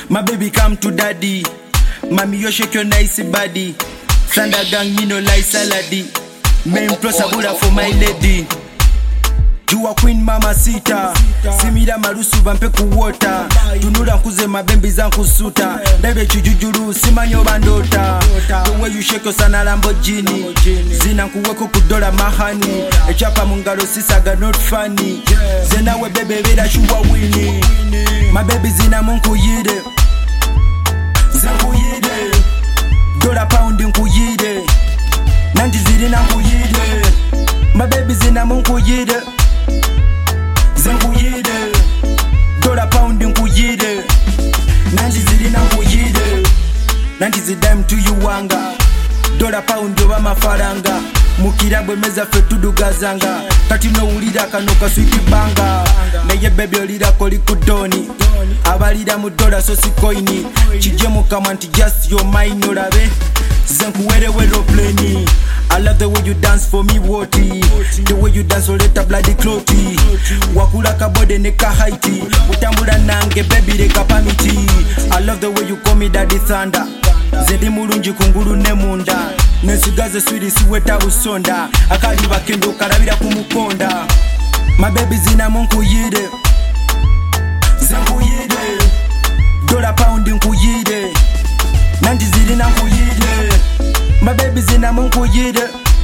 My baby come to daddy. Mommy you shake your nice body. Thunder gang me no like salady. Main plus a Buddha for my lady. You a queen mama sita. Simira marusu bampe kuwota. Tunura nkuze mabembi zanku suta. Debe chujujuru simanyo bandota. The way you shake your sana Lamborghini. Zina nkuweko kudola mahani. Echapa mungalo sisaga not funny. Zena we bebe veda shuwa wini. My baby zina munku yide. Zanku yide. Dola pound nku yide. Nanti zirina nku yide. My baby zina munku yide. Nkuyide dollar pound nkuyide nanji zilina nkuyide nanji zidime to you wanga dollar pound oba mafaranga mukirabwe meza fe tudugazanga kati no ulira kanoka sweet banga naye baby olira koli kudoni abalira mu dollar so si coin chije mu kamanti just your mind olabe zenkuwere wero pleni. I love the way you dance for me, Woti. The way you dance, so let a bloody clotty. Wakula kabode neka haiti. Utambula nange baby reka pamiti. I love the way you call me daddy thunder. Zedi mulunji kunguru nemunda. Nesugaze swidi siweta usonda. Akali bakendo karabira kumukonda. My baby zina munku yide. Zanku yide. Dollar pound nkuyide. Nanti zirina nkuyide. My baby zina munku yide.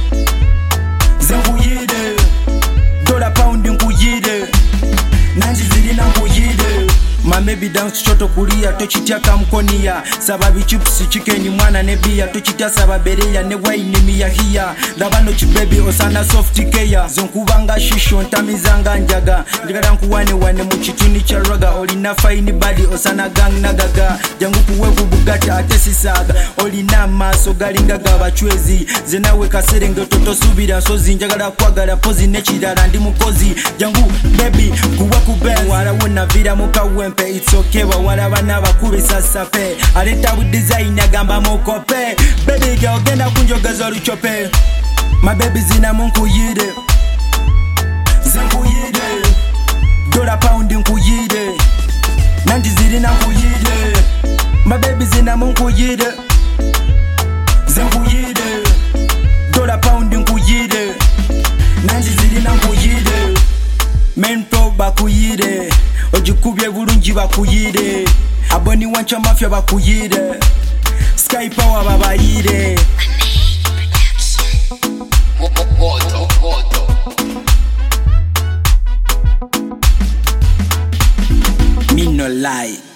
Zanku yide. Dollar pound nkuyide. Nanji zirina nkuyide. My baby dance choto kulia tochitia kamkonia. Sababi chips chicken mwana nebia tochitia sababeria ne wine miya hiya. Labano chibaby osana soft care. Zonkubanga shisho ntamizanga njaga. Ndikada nkuwane wane muchituni charaga. Olina fine body osana gang nagaga. Jangu kuweku bugati atesi saga. Olina maso galingaga bachwezi. Zenawe kaserenge toto subira sozi. Njagala kwagala pozi nechidara ndi mukozi. Jangu baby kuweku benz. Wara wona vira muka wempe. It's okay wawala bana bakube sasa pe. Aleta bu design agamba mokope. Baby girl genda kunjogeza luchope. My baby zina munku yide. Zanku yide. Dollar pound nkuyide. Nanti zirina nkuyide. My baby zina munku yide. Zanku yide. Dollar pound nkuyide. Nanti zirina nkuyide. Men pro bakuyide. Ojikubye bulungi bakuyide. Aboni wancha mafia bakuyide. Sky power babayide. Me no lie.